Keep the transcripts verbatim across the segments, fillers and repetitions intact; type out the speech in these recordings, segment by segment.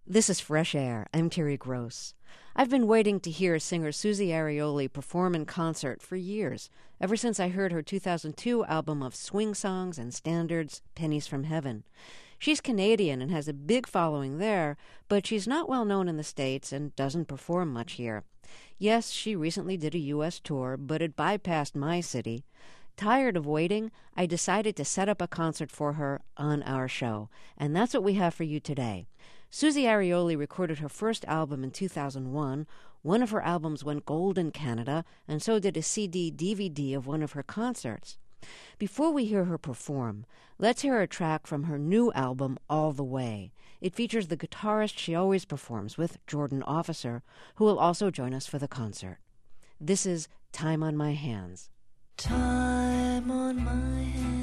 This is Fresh Air. I'm Terry Gross. I've been waiting to hear singer Susie Arioli perform in concert for years, ever since I heard her two thousand two album of swing songs and standards, Pennies from Heaven. She's Canadian and has a big following there, but she's not well known in the States and doesn't perform much here. Yes, she recently did a U S tour, but it bypassed my city. Tired of waiting, I decided to set up a concert for her on our show, and that's what we have for you today. Susie Arioli recorded her first album in two thousand one. One of her albums went gold in Canada, and so did a C D D V D of one of her concerts. Before we hear her perform, let's hear a track from her new album, All the Way. It features the guitarist she always performs with, Jordan Officer, who will also join us for the concert. This is Time on My Hands. Time on my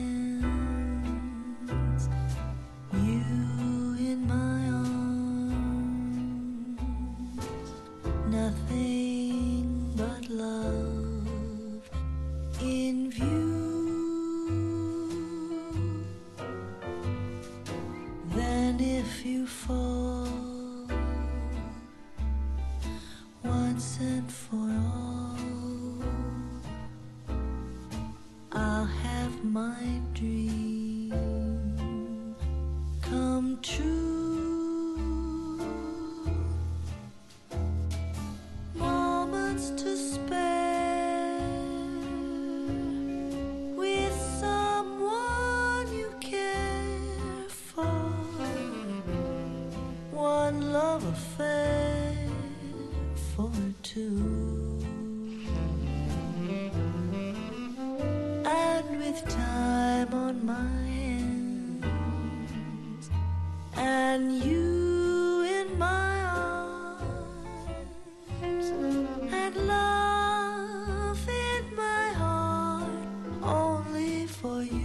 hands, you in my arms, nothing but love in view. Then if you fall once and for all, I'll have my dream come true. Moments to spare with someone you care for. One love affair for two. Time on my hands and you in my arms and love in my heart only for you.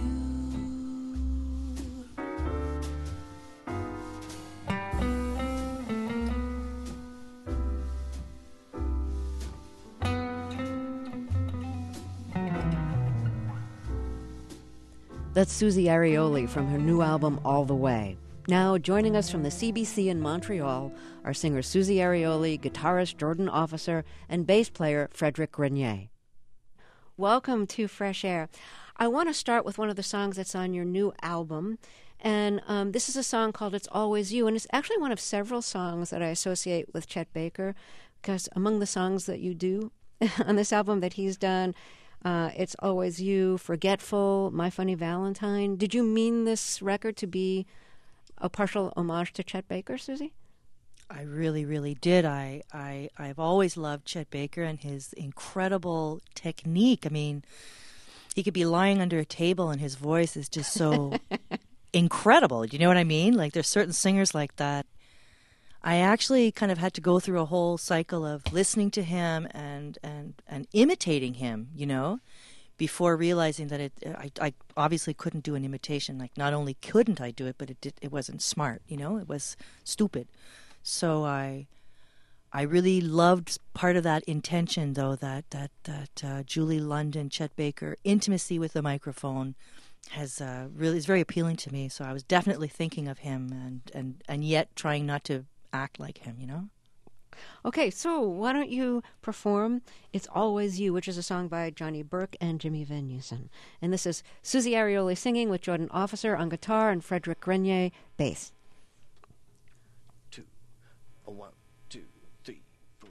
That's Susie Arioli from her new album, All the Way. Now, joining us from the C B C in Montreal are singer Susie Arioli, guitarist Jordan Officer, and bass player Frederic Grenier. Welcome to Fresh Air. I want to start with one of the songs that's on your new album, and um, this is a song called It's Always You, and it's actually one of several songs that I associate with Chet Baker, because among the songs that you do on this album that he's done, Uh, It's Always You, Forgetful, My Funny Valentine. Did you mean this record to be a partial homage to Chet Baker, Susie? I really, really did. I, I, I've always loved Chet Baker and his incredible technique. I mean, he could be lying under a table and his voice is just so incredible. Do you know what I mean? Like, there's certain singers like that. I actually kind of had to go through a whole cycle of listening to him and and, and imitating him, you know, before realizing that it. I, I obviously couldn't do an imitation. Like, not only couldn't I do it, but it did, it wasn't smart, you know. It was stupid. So I I really loved part of that intention, though, that that that uh, Julie London, Chet Baker intimacy with the microphone has uh, really is very appealing to me. So I was definitely thinking of him, and and and yet trying not to act like him, you know? Okay, so why don't you perform It's Always You, which is a song by Johnny Burke and Jimmy Van Heusen. And this is Susie Arioli singing with Jordan Officer on guitar and Frederic Grenier bass. Two, a one, two, three, four.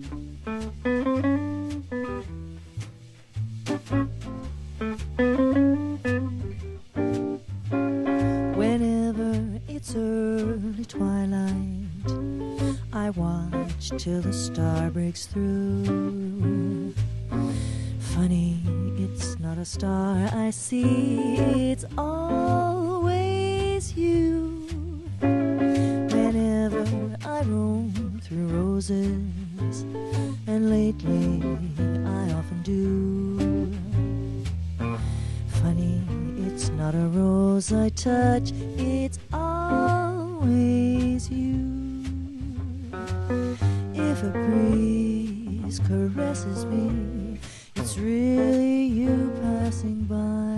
Whenever it's early twilight, I watch till the star breaks through. Funny, it's not a star I see, it's always you. Whenever I roam through roses, and lately I often do. Funny, it's not a rose I touch, it's always you. If a breeze caresses me, it's really you passing by.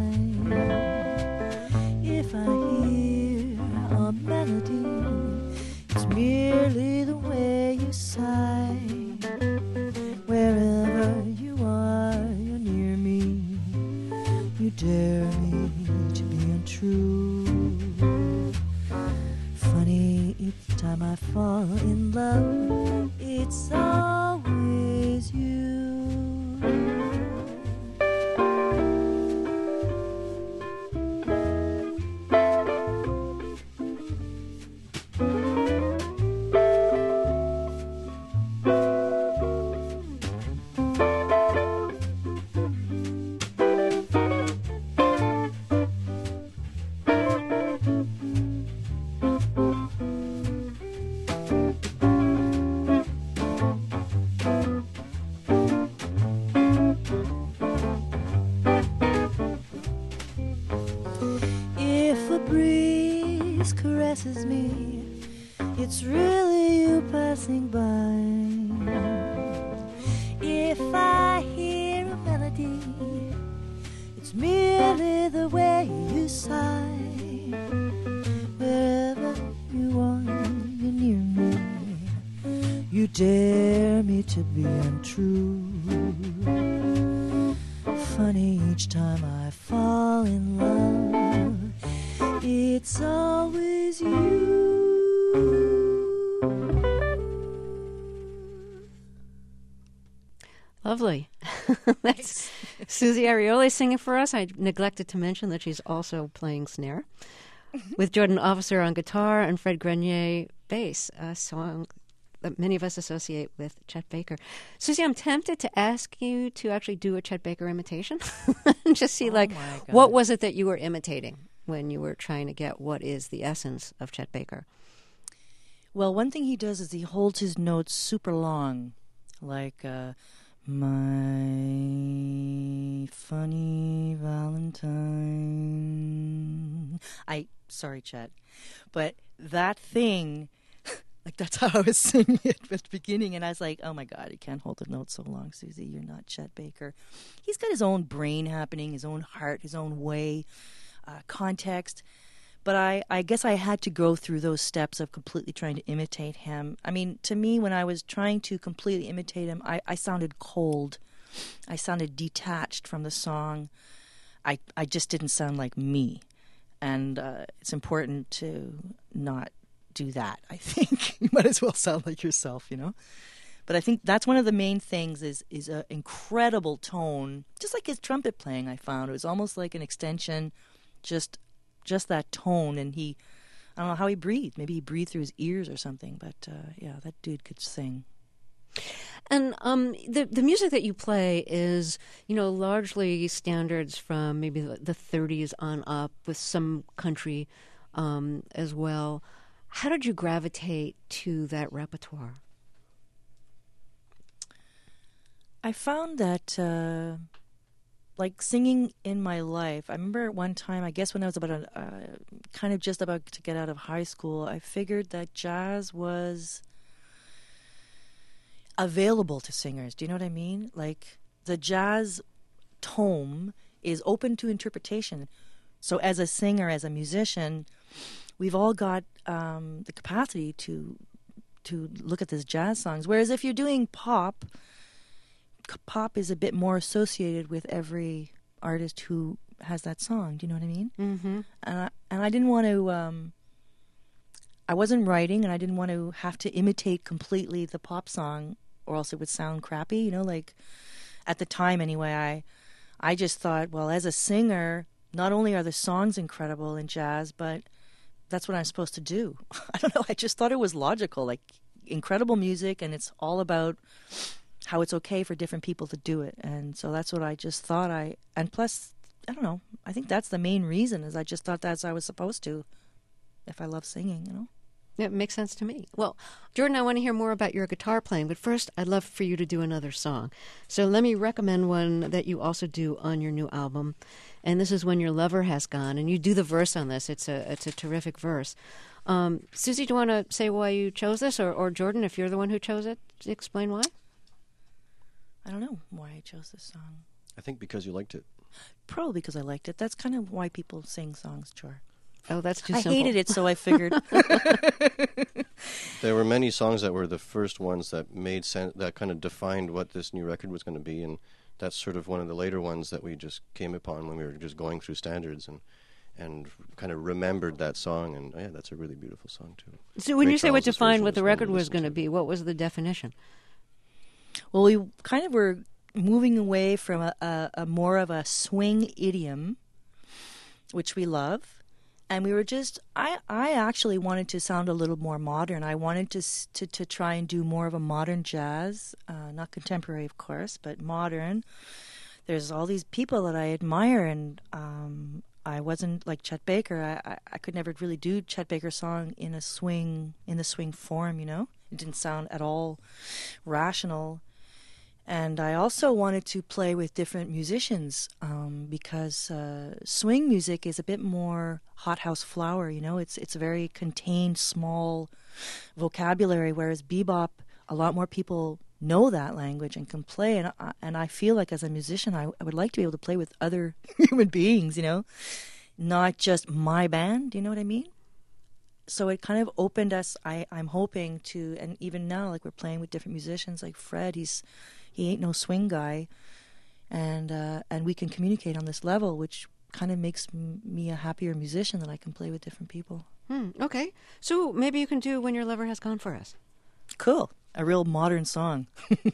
If I hear a melody, it's merely merely the way you sigh. Wherever you are, you're near me. You dare me to be untrue. Funny, each time I fall in love, it's always you. Caresses me, it's really you passing by. If I hear a melody, it's merely the way you sigh. Wherever you are, you're near me. You dare me to be untrue. Funny, each time I fall in love, it's always you. Lovely. That's Susie Arioli singing for us. I neglected to mention that she's also playing snare with Jordan Officer on guitar and Fred Grenier bass, a song that many of us associate with Chet Baker. Susie, I'm tempted to ask you to actually do a Chet Baker imitation and just see, Oh like, my God. what was it that you were imitating when you were trying to get what is the essence of Chet Baker? Well, one thing he does is he holds his notes super long, like uh, my funny Valentine. I sorry, Chet, but that thing, like that's how I was singing it at the beginning, and I was like, oh my God, you can't hold the note so long, Susie. You're not Chet Baker. He's got his own brain happening, his own heart, his own way. Uh, context, but I, I guess I had to go through those steps of completely trying to imitate him. I mean, to me, when I was trying to completely imitate him, I, I sounded cold. I sounded detached from the song. I, I just didn't sound like me. And uh, it's important to not do that, I think. You might as well sound like yourself, you know? But I think that's one of the main things is is an incredible tone, just like his trumpet playing, I found. It was almost like an extension. Just just that tone, and he, I don't know how he breathed. Maybe he breathed through his ears or something, but uh, yeah, that dude could sing. And um, the the music that you play is, you know, largely standards from maybe the, the thirties on up, with some country um, as well. How did you gravitate to that repertoire? I found that... Uh, Like singing in my life, I remember at one time, I guess when I was about a, uh, kind of just about to get out of high school, I figured that jazz was available to singers. Do you know what I mean? Like the jazz tone is open to interpretation. So as a singer, as a musician, we've all got um, the capacity to to look at these jazz songs. Whereas if you're doing pop, pop is a bit more associated with every artist who has that song. Do you know what I mean? Mm-hmm. And I, and I didn't want to. Um, I wasn't writing, and I didn't want to have to imitate completely the pop song, or else it would sound crappy. You know, like at the time anyway. I, I just thought, well, as a singer, not only are the songs incredible in jazz, but that's what I'm supposed to do. I don't know. I just thought it was logical, like incredible music, and it's all about how it's okay for different people to do it. And so that's what I just thought. I and plus, I don't know, I think that's the main reason, is I just thought that's how I was supposed to, if I love singing, you know. It makes sense to me. Well, Jordan, I want to hear more about your guitar playing, but first I'd love for you to do another song. So let me recommend one that you also do on your new album, and this is When Your Lover Has Gone, and you do the verse on this. It's a it's a terrific verse. Um, Susie, do you want to say why you chose this, or, or Jordan, if you're the one who chose it, explain why? I don't know why I chose this song. I think because you liked it. Probably because I liked it. That's kind of why people sing songs, sure. Oh, that's too I simple. hated it, so I figured. There were many songs that were the first ones that made sense, that kind of defined what this new record was going to be, and that's sort of one of the later ones that we just came upon when we were just going through standards and and kind of remembered that song, and oh, yeah, that's a really beautiful song too. So when Ray you say what Charles's defined version what the one we record was listened going to to. be, what was the definition? Well, we kind of were moving away from a, a, a more of a swing idiom, which we love. And we were just, I, I actually wanted to sound a little more modern. I wanted to s- to, to try and do more of a modern jazz, uh, not contemporary, of course, but modern. There's all these people that I admire, and um, I wasn't like Chet Baker. I, I, I could never really do Chet Baker's song in a swing, in the swing form, you know? It didn't sound at all rational. And I also wanted to play with different musicians um, because uh, swing music is a bit more hothouse flower, you know. It's it's a very contained, small vocabulary, whereas bebop, a lot more people know that language and can play. And I, and I feel like as a musician, I, I would like to be able to play with other human beings, you know, not just my band. You know what I mean? So it kind of opened us. I I'm hoping to, and even now, like we're playing with different musicians, like Fred. He's He ain't no swing guy, and uh, and we can communicate on this level, which kind of makes m- me a happier musician that I can play with different people. Hmm, okay. So maybe you can do When Your Lover Has Gone for us. Cool. A real modern song.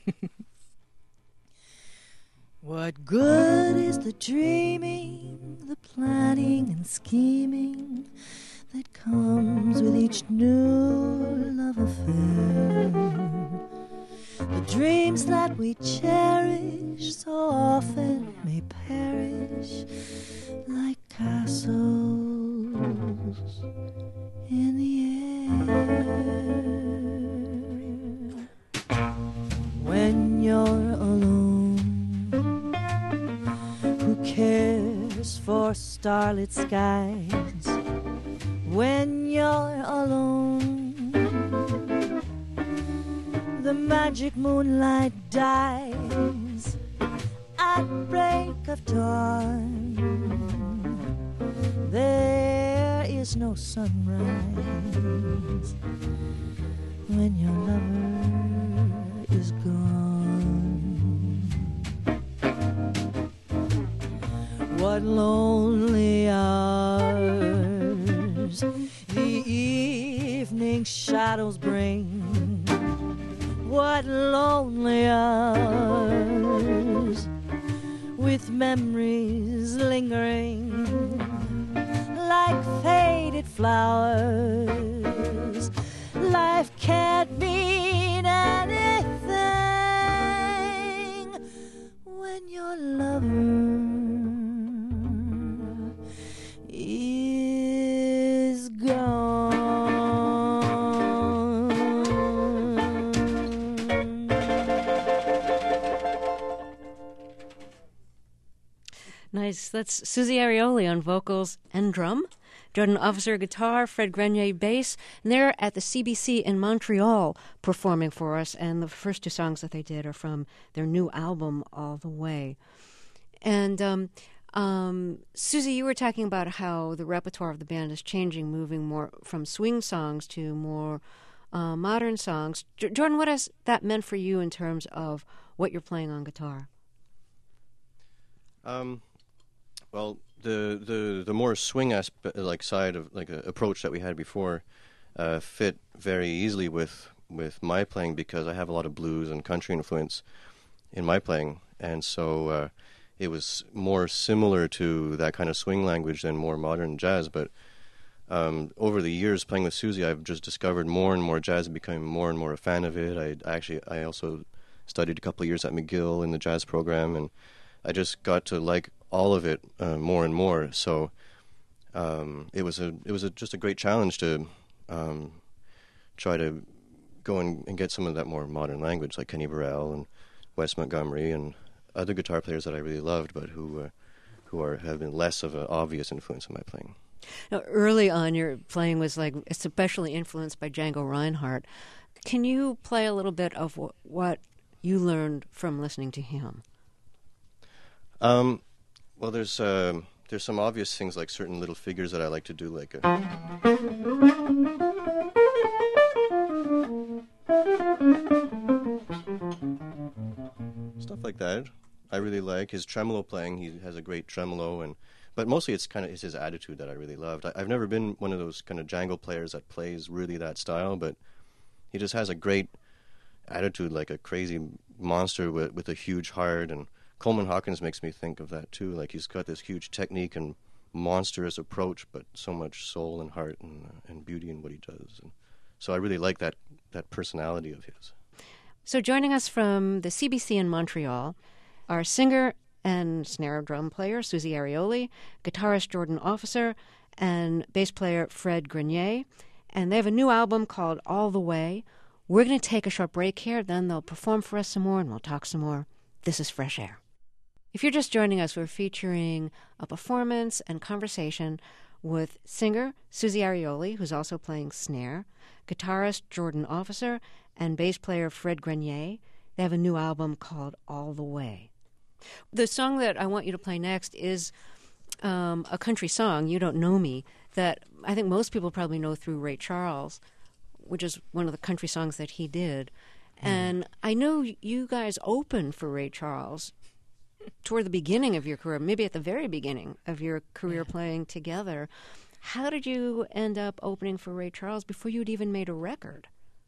What good is the dreaming, the planning and scheming that comes with each new love affair? The dreams that we cherish so often may perish like castles in the air. When you're alone, who cares for starlit skies? When you're alone, the magic moonlight dies at break of dawn. There is no sunrise when your lover is gone. What lonely hours the evening shadows bring. What lonely hours with memories lingering like faded flowers. Life can't mean anything when your lover is gone. Nice. That's Susie Arioli on vocals and drum, Jordan Officer guitar, Fred Grenier bass, and they're at the C B C in Montreal performing for us, and the first two songs that they did are from their new album, All the Way. And um, um, Susie, you were talking about how the repertoire of the band is changing, moving more from swing songs to more uh, modern songs. J- Jordan, what has that meant for you in terms of what you're playing on guitar? Um, well, the the the more swing aspect, like side of like a approach that we had before, uh, fit very easily with with my playing because I have a lot of blues and country influence in my playing, and so uh, it was more similar to that kind of swing language than more modern jazz. But um, over the years playing with Susie, I've just discovered more and more jazz and becoming more and more a fan of it. I, I actually I also studied a couple of years at McGill in the jazz program, and I just got to like all of it uh, more and more. So um, it was a it was a, just a great challenge to um, try to go and, and get some of that more modern language, like Kenny Burrell and Wes Montgomery and other guitar players that I really loved, but who uh, who are have been less of an obvious influence in my playing. Now, early on, your playing was like especially influenced by Django Reinhardt. Can you play a little bit of wh- what you learned from listening to him? Um, well, there's uh, there's some obvious things like certain little figures that I like to do, like a stuff like that. I really like his tremolo playing. He has a great tremolo, and but mostly it's kind of it's his attitude that I really loved. I, I've never been one of those kind of jangle players that plays really that style, but he just has a great attitude, like a crazy monster with with a huge heart. And Coleman Hawkins makes me think of that too. Like he's got this huge technique and monstrous approach, but so much soul and heart and uh, and beauty in what he does. And so I really like that that personality of his. So joining us from the C B C in Montreal are singer and snare drum player Susie Arioli, guitarist Jordan Officer, and bass player Fred Grenier. And they have a new album called All the Way. We're going to take a short break here, then they'll perform for us some more and we'll talk some more. This is Fresh Air. If you're just joining us, we're featuring a performance and conversation with singer Susie Arioli, who's also playing snare, guitarist Jordan Officer, and bass player Fred Grenier. They have a new album called All the Way. The song that I want you to play next is um, a country song, You Don't Know Me, that I think most people probably know through Ray Charles, which is one of the country songs that he did. Mm. And I know you guys opened for Ray Charles toward the beginning of your career, maybe at the very beginning of your career yeah. playing together. How did you end up opening for Ray Charles before you'd even made a record?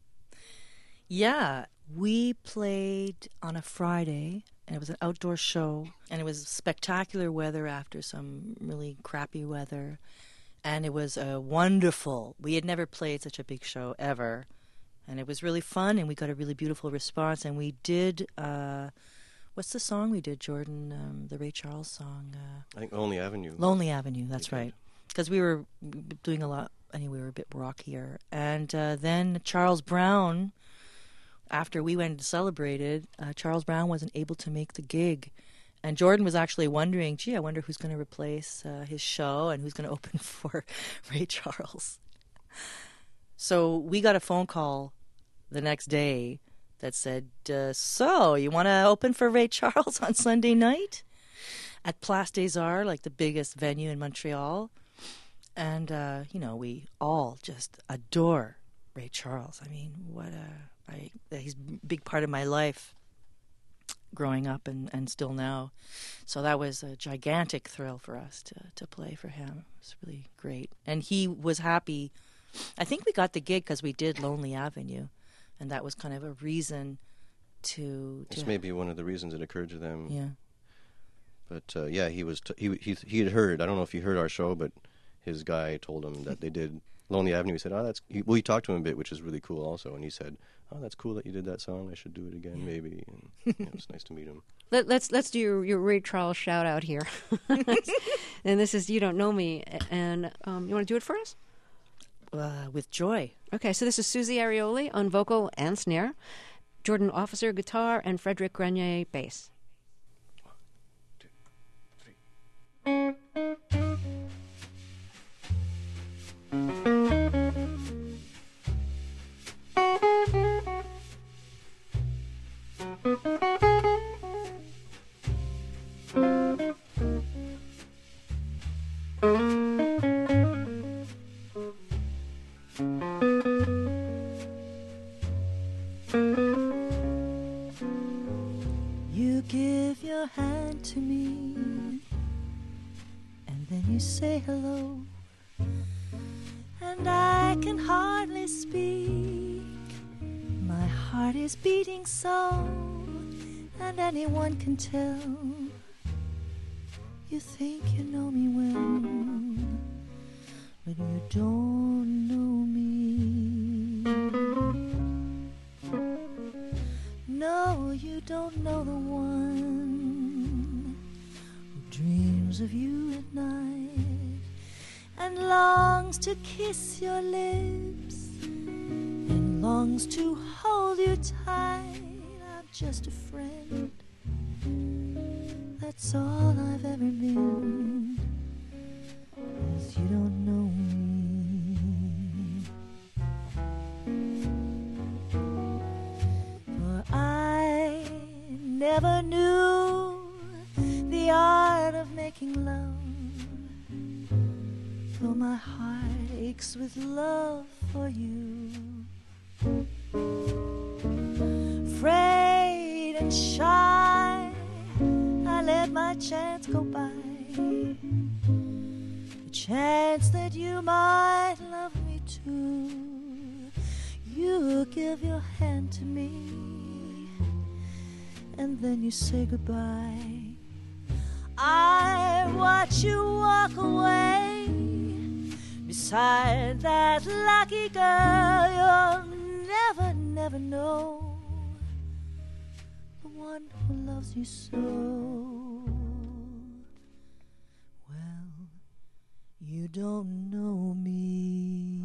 Yeah, we played on a Friday, and it was an outdoor show, and it was spectacular weather after some really crappy weather, and it was a wonderful, we had never played such a big show ever, and it was really fun, and we got a really beautiful response, and we did, uh, what's the song we did, Jordan, um, the Ray Charles song? Uh, I think Lonely Avenue. Lonely Avenue, that's we right, because we were doing a lot, anyway, we were a bit rockier, and uh, then Charles Brown, after we went and celebrated, uh, Charles Brown wasn't able to make the gig. And Jordan was actually wondering, gee, I wonder who's going to replace uh, his show and who's going to open for Ray Charles. So we got a phone call the next day that said, uh, so you want to open for Ray Charles on Sunday night at Place des Arts, like the biggest venue in Montreal? And, uh, you know, we all just adore Ray Charles. I mean, what a... I, he's a big part of my life growing up and, and still now. So that was a gigantic thrill for us to, to play for him. It was really great. And he was happy. I think we got the gig because we did Lonely Avenue, and that was kind of a reason to... This to may be one of the reasons it occurred to them. Yeah. But, uh, yeah, he was t- he, he he had heard, I don't know if he heard our show, but his guy told him that they did Lonely Avenue. He said, oh, that's... He, well, he talked to him a bit, which is really cool also, and he said... Oh, that's cool that you did that song. I should do it again, maybe. And, you know, it's nice to meet him. Let, let's let's do your, your Ray Charles shout out here. And this is You Don't Know Me. And um, you want to do it for us? Uh, with joy. Okay, so this is Susie Arioli on vocal and snare, Jordan Officer guitar, and Frederick Grenier bass. One, two, three. You give your hand to me, and then you say hello, and I can hardly speak. My heart is beating so, and anyone can tell. You think you know me well, but you don't know me. No, you don't know the one who dreams of you at night and longs to kiss your lips and longs to hold you tight. I'm just a friend, that's all I've ever been, 'cause you don't know me. For I never knew the art of making love shakes with love for you. Afraid and shy, I let my chance go by. The chance that you might love me too. You give your hand to me, and then you say goodbye. I watch you walk away beside that lucky girl you'll never, never know, the one who loves you so. Well, you don't know me.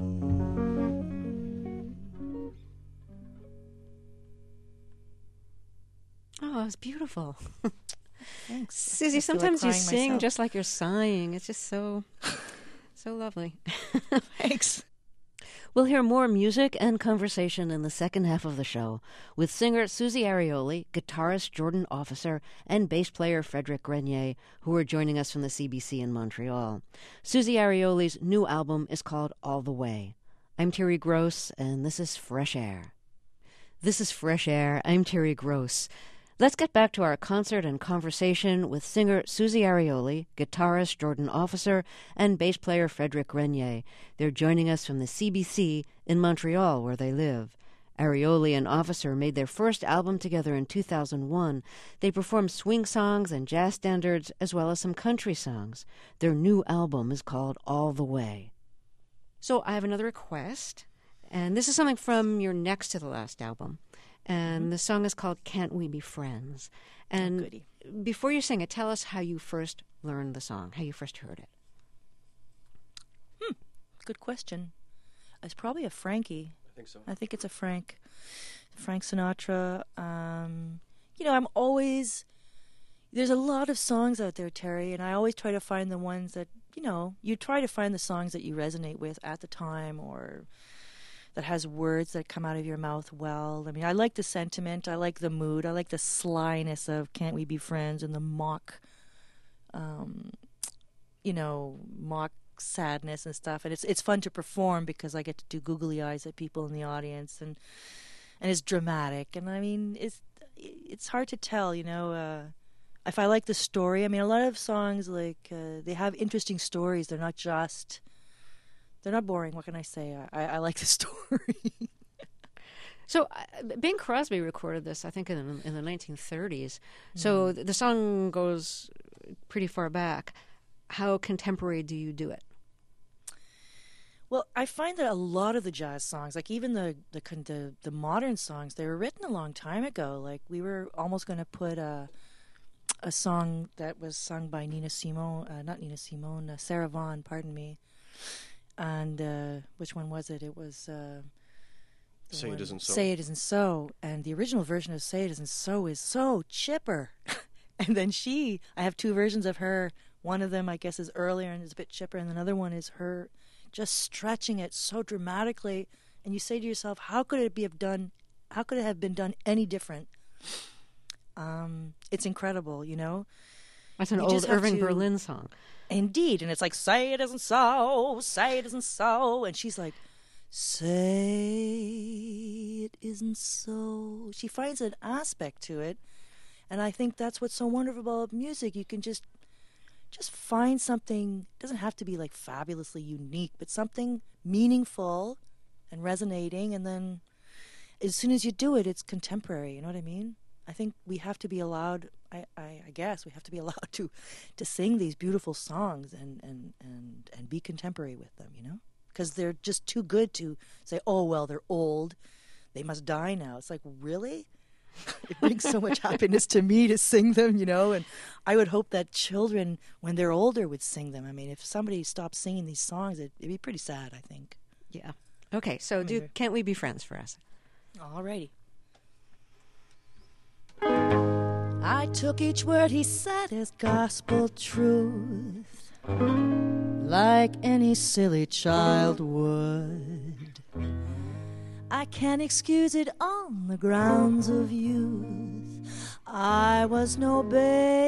Oh, it's beautiful. Thanks. Susie, I feel sometimes like you crying sing myself. just like you're sighing. It's just so, so lovely. Thanks. We'll hear more music and conversation in the second half of the show with singer Susie Arioli, guitarist Jordan Officer, and bass player Frederic Grenier, who are joining us from the C B C in Montreal. Susie Arioli's new album is called All the Way. I'm Terry Gross, and this is Fresh Air. This is Fresh Air. I'm Terry Gross. Let's get back to our concert and conversation with singer Susie Arioli, guitarist Jordan Officer, and bass player Frederic Grenier. They're joining us from the C B C in Montreal, where they live. Arioli and Officer made their first album together in two thousand one. They performed swing songs and jazz standards, as well as some country songs. Their new album is called All the Way. So I have another request, and this is something from your next to the last album. And mm-hmm. the song is called Can't We Be Friends? And oh, goody. Before you sing it, tell us how you first learned the song, how you first heard it. Hmm. Good question. It's probably a Frankie. I think so. I think it's a Frank. Frank Sinatra. Um, you know, I'm always... There's a lot of songs out there, Terry, and I always try to find the ones that, you know, you try to find the songs that you resonate with at the time, or that has words that come out of your mouth well. I mean, I like the sentiment, I like the mood, I like the slyness of Can't We Be Friends, and the mock, um, you know, mock sadness and stuff. And it's it's fun to perform because I get to do googly eyes at people in the audience, and and it's dramatic. And I mean, it's it's hard to tell, you know, uh, if I like the story. I mean, a lot of songs, like, uh, they have interesting stories. They're not just... They're not boring. What can I say? I, I like the story. So uh, Bing Crosby recorded this, I think, in, in the nineteen thirties. So mm. the song goes pretty far back. How contemporary do you do it? Well, I find that a lot of the jazz songs, like even the the the, the modern songs, they were written a long time ago. Like, we were almost going to put a a song that was sung by Nina Simone, uh, not Nina Simone, uh, Sarah Vaughan, pardon me. And uh, which one was it? It was uh, Say It Isn't So. Say It Isn't So. And the original version of Say It Isn't So is so chipper. And then she, I have two versions of her. One of them, I guess, is earlier and is a bit chipper, and another one is her just stretching it so dramatically. And you say to yourself, how could it be have done? How could it have been done any different? Um, it's incredible, you know. That's an You old just have Irving to- Berlin song. Indeed. And it's like, say it isn't so, say it isn't so. And she's like, say it isn't so. She finds an aspect to it. And I think that's what's so wonderful about music. You can just just find something. It doesn't have to be like fabulously unique, but something meaningful and resonating. And then as soon as you do it, it's contemporary. You know what I mean? I think we have to be allowed, I, I, I guess we have to be allowed to, to sing these beautiful songs and, and, and, and be contemporary with them, you know? Because they're just too good to say, oh, well, they're old, they must die now. It's like, really? It brings so much happiness to me to sing them, you know? And I would hope that children, when they're older, would sing them. I mean, if somebody stopped singing these songs, it, it'd be pretty sad, I think. Yeah. Okay, so do Maybe. Can't We Be Friends for us? All righty. I took each word he said as gospel truth, like any silly child would. I can't excuse it on the grounds of youth. I was no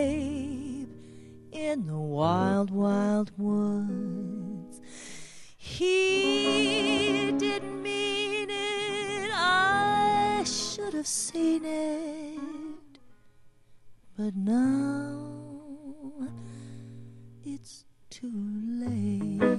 babe in the wild, wild woods. he didn't mean it. I should have seen it. But now it's too late.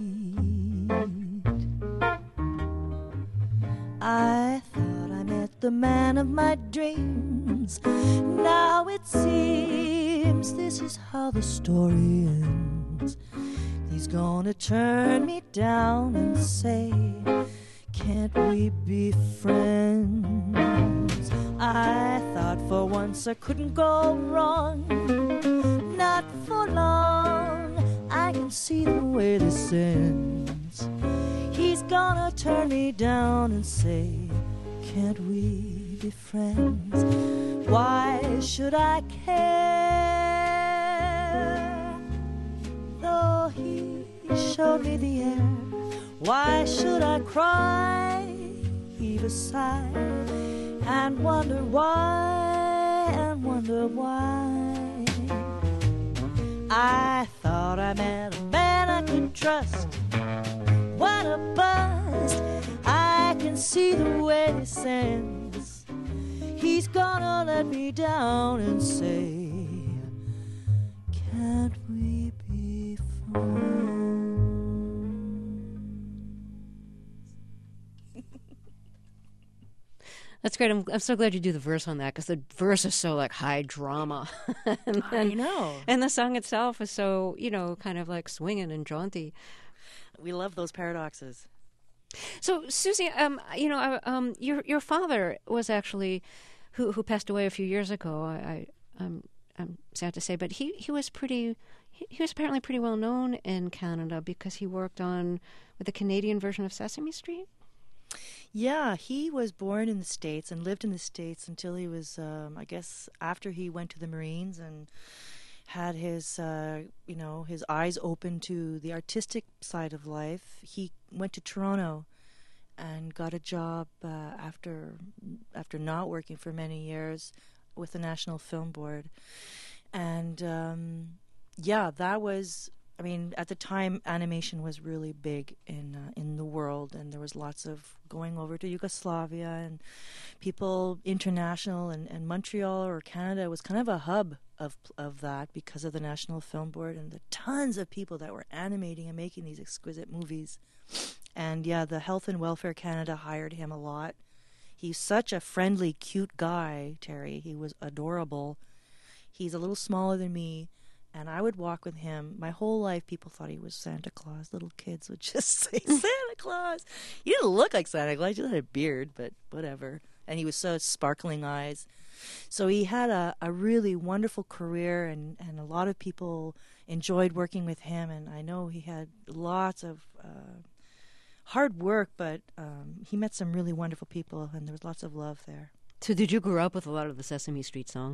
I thought I met the man of my dreams. Now it seems this is how the story ends. He's gonna turn me down and say, can't we be friends? I thought for once I couldn't go wrong. Not for long. I can see the way this ends. He's gonna turn me down and say, can't we be friends? Why should I care? Though he showed me the air, why should I cry, heave a sigh, and wonder why, and wonder why? I thought I met a man I could trust. What a bust. I can see the way this ends. He's gonna let me down and say, can't we be friends? That's great. I'm, I'm so glad you do the verse on that, because the verse is so like high drama. and, I know. And the song itself is so, you know, kind of like swinging and jaunty. We love those paradoxes. So, Susie, um, you know, uh, um, your your father was actually, who who passed away a few years ago. I, I I'm I'm sad to say, but he, he was pretty. He, he was apparently pretty well known in Canada because he worked on with the Canadian version of Sesame Street. Yeah, he was born in the States and lived in the States until he was, um, I guess, after he went to the Marines and had his, uh, you know, his eyes open to the artistic side of life. He went to Toronto and got a job uh, after after not working for many years with the National Film Board. And um, yeah, that was, I mean, at the time, animation was really big in uh, in the world, and there was lots of going over to Yugoslavia, and people international, and, and Montreal or Canada was kind of a hub of of that because of the National Film Board and the tons of people that were animating and making these exquisite movies. And yeah, the Health and Welfare Canada hired him a lot. He's such a friendly, cute guy, Terry. He was adorable. He's a little smaller than me. And I would walk with him. My whole life, people thought he was Santa Claus. Little kids would just say, Santa Claus. He didn't look like Santa Claus. He just had a beard, but whatever. And he was so sparkling eyes. So he had a, a really wonderful career, and, and a lot of people enjoyed working with him. And I know he had lots of uh, hard work, but um, he met some really wonderful people, and there was lots of love there. So did you grow up with a lot of the Sesame Street songs?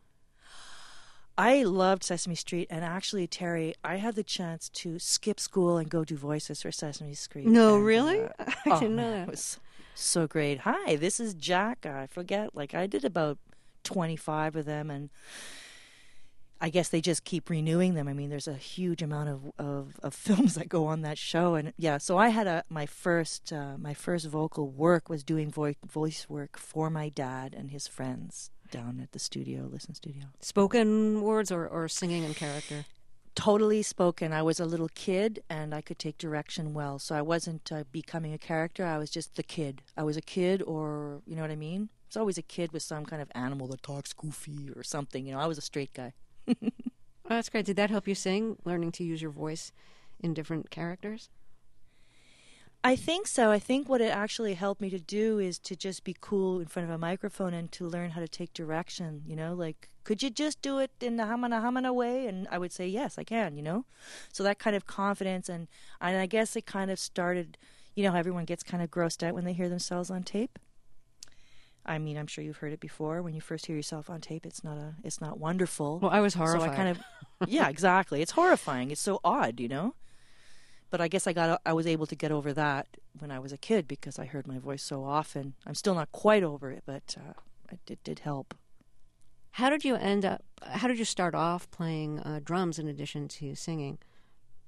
I loved Sesame Street, and actually, Terry, I had the chance to skip school and go do voices for Sesame Street. No, and, really? Uh, I oh, didn't know man, that. it was so great. Hi, this is Jack. I forget, like I did about twenty-five of them, and I guess they just keep renewing them. I mean, there's a huge amount of, of, of films that go on that show, and yeah. So I had a my first uh, my first vocal work was doing vo- voice work for my dad and his friends down at the studio, Listen Studio. Spoken words or, or singing in character? Totally spoken. I was a little kid, and I could take direction well. So I wasn't uh, becoming a character. I was just the kid. I was a kid, or, you know what I mean? It's always a kid with some kind of animal that talks goofy or something. You know, I was a straight guy. Oh, that's great. Did that help you sing, learning to use your voice in different characters? I think so. I think what it actually helped me to do is to just be cool in front of a microphone and to learn how to take direction, you know, like, could you just do it in the hamana hamana way? And I would say, yes, I can, you know. So that kind of confidence, and, and I guess it kind of started, you know, how everyone gets kind of grossed out when they hear themselves on tape. I mean, I'm sure you've heard it before. When you first hear yourself on tape, it's not a, it's not wonderful. Well, I was horrified. So I kind of, yeah, exactly. It's horrifying. It's so odd, you know. But I guess I got, I was able to get over that when I was a kid because I heard my voice so often. I'm still not quite over it, but uh, it did, did help. How did you end up? How did you start off playing uh, drums in addition to singing?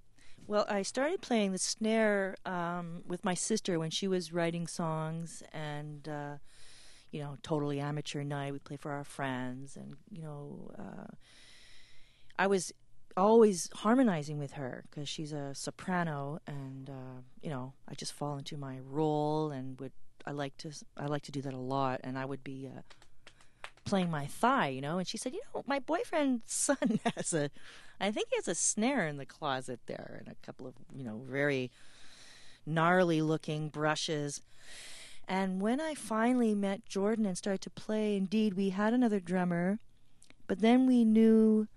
Well, I started playing the snare um, with my sister when she was writing songs, and uh, you know, totally amateur night. We play for our friends, and you know, uh, I was always harmonizing with her because she's a soprano, and uh, you know, I just fall into my role, and would I like to I like to do that a lot, and I would be uh, playing my thigh, you know, and she said, you know, my boyfriend's son has a, I think he has a snare in the closet there, and a couple of, you know, very gnarly looking brushes. And when I finally met Jordan and started to play, indeed, we had another drummer, but then we knew,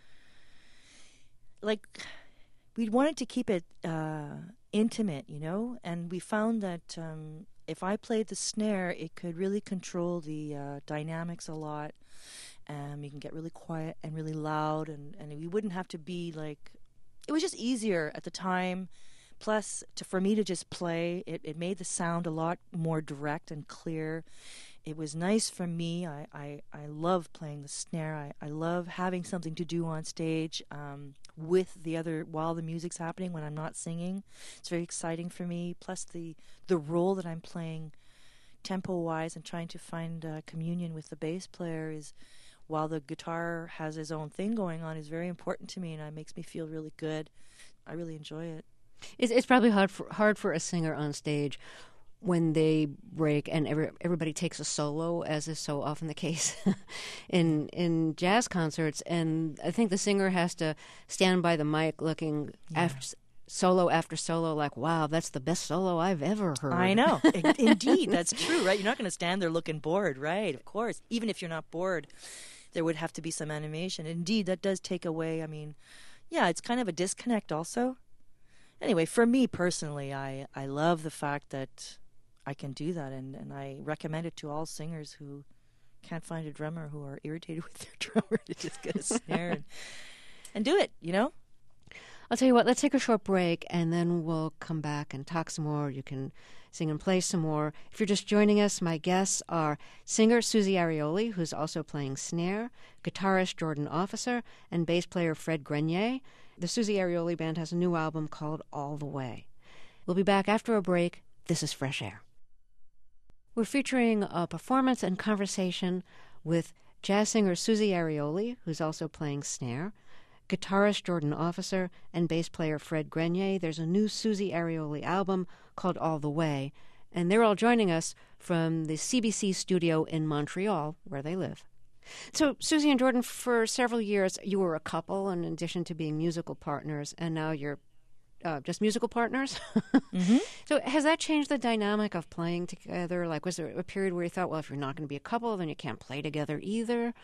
like, we wanted to keep it uh, intimate, you know, and we found that um, if I played the snare, it could really control the uh, dynamics a lot. Um, you can get really quiet and really loud, and, and we wouldn't have to be like, it was just easier at the time. Plus, to, for me to just play, it, it made the sound a lot more direct and clear. It was nice for me. I, I, I love playing the snare. I, I love having something to do on stage um, with the other, while the music's happening, when I'm not singing. It's very exciting for me. Plus, the, the role that I'm playing tempo-wise and trying to find uh, communion with the bass player is, while the guitar has his own thing going on, is very important to me, and it makes me feel really good. I really enjoy it. It's, it's probably hard for, hard for a singer on stage when they break and every, everybody takes a solo, as is so often the case in in jazz concerts. And I think the singer has to stand by the mic looking yeah. after solo after solo like, wow, that's the best solo I've ever heard. I know. Indeed, that's true, right? You're not going to stand there looking bored, right? Of course. Even if you're not bored, there would have to be some animation. Indeed, that does take away, I mean, yeah, it's kind of a disconnect also. Anyway, for me personally, I, I love the fact that I can do that, and, and I recommend it to all singers who can't find a drummer, who are irritated with their drummer, to just get a snare and, and do it, you know? I'll tell you what, let's take a short break, and then we'll come back and talk some more. You can sing and play some more. If you're just joining us, my guests are singer Susie Arioli, who's also playing snare, guitarist Jordan Officer, and bass player Fred Grenier. The Susie Arioli Band has a new album called All the Way. We'll be back after a break. This is Fresh Air. We're featuring a performance and conversation with jazz singer Susie Arioli, who's also playing snare, guitarist Jordan Officer, and bass player Fred Grenier. There's a new Susie Arioli album called All the Way, and they're all joining us from the C B C studio in Montreal, where they live. So, Susie and Jordan, for several years, you were a couple in addition to being musical partners, and now you're uh, just musical partners. Mm-hmm. So has that changed the dynamic of playing together? Like, was there a period where you thought, well, if you're not going to be a couple, then you can't play together either?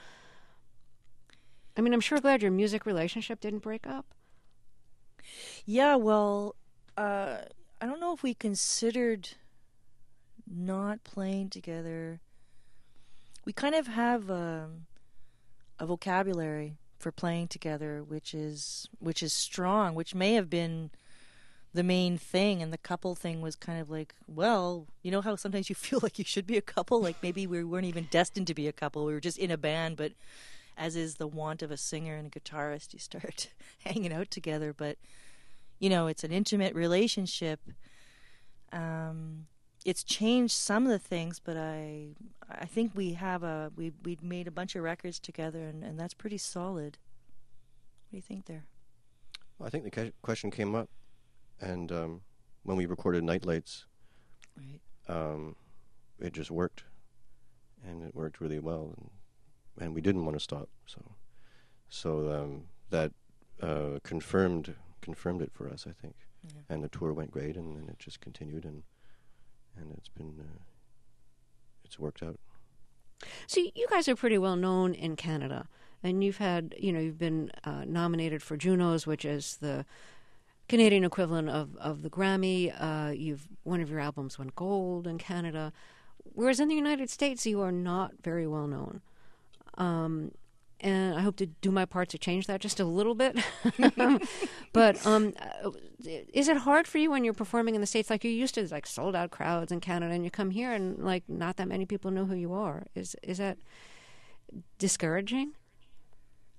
I mean, I'm sure glad your music relationship didn't break up. Yeah, well, uh, I don't know if we considered not playing together. We kind of have um, a vocabulary for playing together, which is which is strong, which may have been the main thing, and the couple thing was kind of like, well, you know how sometimes you feel like you should be a couple, like maybe we weren't even destined to be a couple, we were just in a band, but as is the want of a singer and a guitarist, you start hanging out together. But, you know, it's an intimate relationship. Um, it's changed some of the things, but I I think we have a, we we made a bunch of records together, and, and that's pretty solid. What do you think there? Well, I think the ca- question came up, and um, when we recorded Night Lights, right. um, it just worked, and it worked really well, and and we didn't want to stop. So, so um, that uh, confirmed confirmed it for us, I think. Yeah. And the tour went great, and then it just continued, and and it's been uh, it's worked out. So you guys are pretty well known in Canada, and you've had, you know, you've been uh, nominated for Junos, which is the Canadian equivalent of, of the Grammy. Uh, you've one of your albums went gold in Canada, whereas in the United States you are not very well known. Um, and I hope to do my part to change that just a little bit. But um, is it hard for you when you're performing in the States? Like, you're used to like sold out crowds in Canada, and you come here and like not that many people know who you are. Is is that discouraging?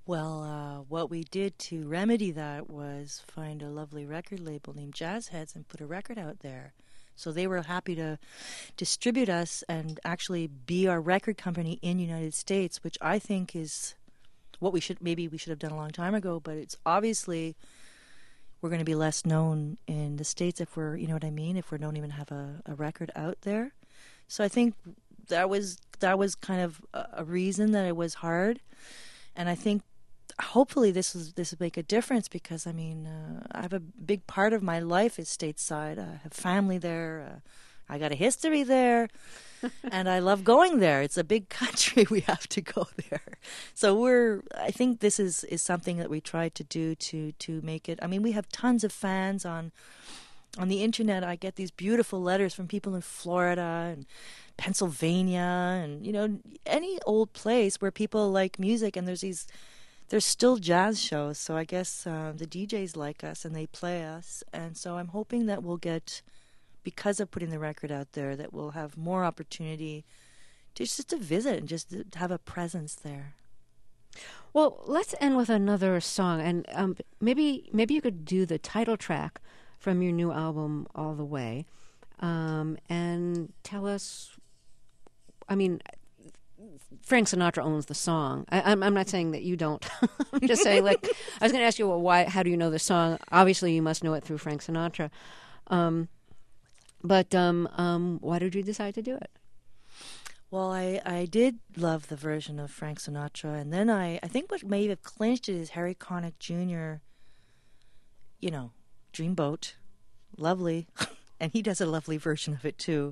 Well, uh, what we did to remedy that was find a lovely record label named Jazz Heads and put a record out there. So they were happy to distribute us and actually be our record company in the United States, which I think is what we should, maybe we should have done a long time ago, but it's obviously we're going to be less known in the States if we're, you know what I mean, if we don't even have a, a record out there. So I think that was that was kind of a, a reason that it was hard. And I think hopefully this is this will make a difference because I mean uh, I have a big part of my life is stateside. I have family there. Uh, I got a history there, and I love going there. It's a big country. We have to go there. So we're. I think this is, is something that we tried to do to to make it. I mean, we have tons of fans on on the internet. I get these beautiful letters from people in Florida and Pennsylvania, and you know any old place where people like music, and there's these. There's still jazz shows, so I guess uh, the D Js like us and they play us. And so I'm hoping that we'll get, because of putting the record out there, that we'll have more opportunity to just to visit and just to have a presence there. Well, let's end with another song, and um, maybe maybe you could do the title track from your new album, All the Way, um, and tell us. I mean, Frank Sinatra owns the song. I, I'm, I'm not saying that you don't. I'm just saying, like, I was going to ask you, well, why? How do you know the song? Obviously, you must know it through Frank Sinatra. Um, but um, um, why did you decide to do it? Well, I, I did love the version of Frank Sinatra, and then I, I think what may have clinched it is Harry Connick Junior, you know, Dreamboat, lovely, and he does a lovely version of it too.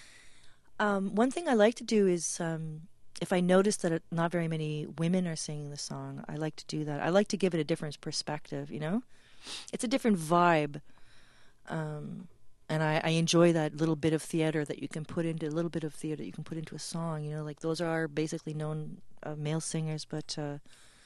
Um, one thing I like to do is, um, if I notice that it, not very many women are singing the song, I like to do that. I like to give it a different perspective, you know? It's a different vibe. Um, and I, I enjoy that little bit of theater that you can put into, a little bit of theater that you can put into a song, you know? Like, those are basically known uh, male singers, but uh,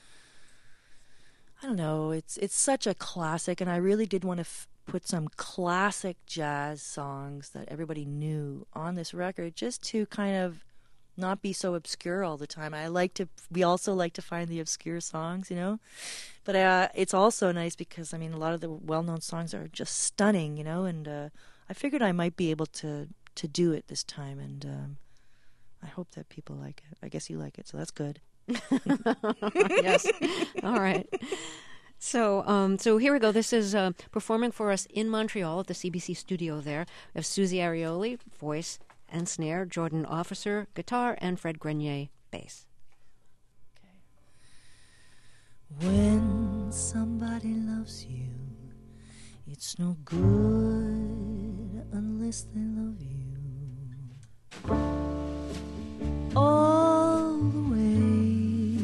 I don't know. It's, it's such a classic, and I really did want to f- put some classic jazz songs that everybody knew on this record just to kind of not be so obscure all the time. I like to, we also like to find the obscure songs, you know, but uh, it's also nice because, I mean, a lot of the well-known songs are just stunning, you know, and uh, I figured I might be able to, to do it this time, and um, I hope that people like it. I guess you like it, so that's good. Yes. All right. So, um, so here we go. This is uh, performing for us in Montreal at the C B C studio there. We have Susie Arioli, voice and snare, Jordan Officer, guitar, and Fred Grenier, bass. Okay. When somebody loves you, it's no good unless they love you. All the way,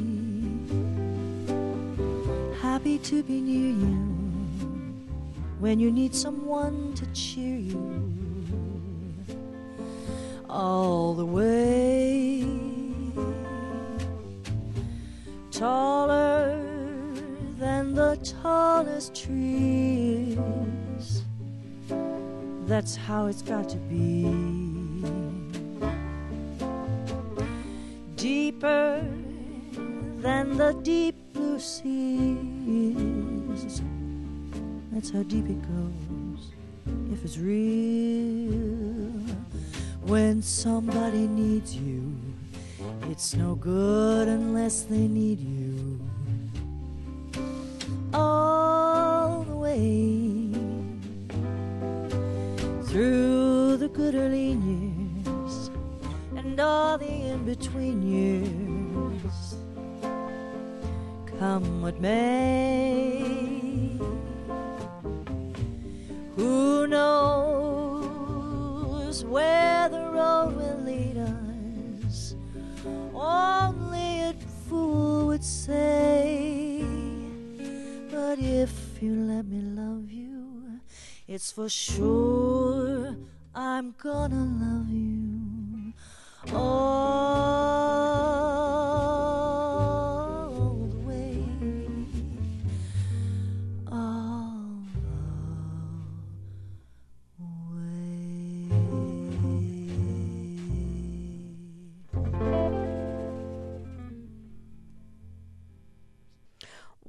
happy to be near you when you need someone to cheer you. All the way, taller than the tallest trees. That's how it's got to be. Deeper than the deep blue seas. That's how deep it goes, if it's real. When somebody needs you, it's no good unless they need you. All the way through the good early years and all the in-between years. Come what may, who knows where the road will lead us? Only a fool would say. But if you let me love you, it's for sure I'm gonna love you all the way, all the way.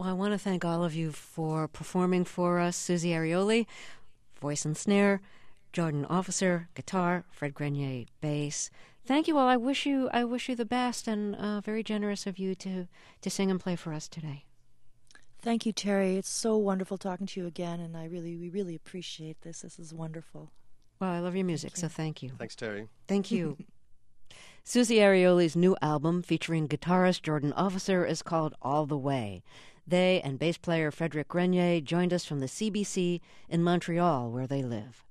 I want to thank all of you for performing for us. Susie Arioli, voice and snare, Jordan Officer, guitar, Fred Grenier, bass. Thank you all. I wish you I wish you the best, and uh, very generous of you to, to sing and play for us today. Thank you, Terry. It's so wonderful talking to you again, and I really, we really appreciate this. This is wonderful. Well, I love your music, so thank you. Thanks, Terry. Thank you. Susie Arioli's new album featuring guitarist Jordan Officer is called All the Way. They and bass player Frederic Grenier joined us from the C B C in Montreal, where they live.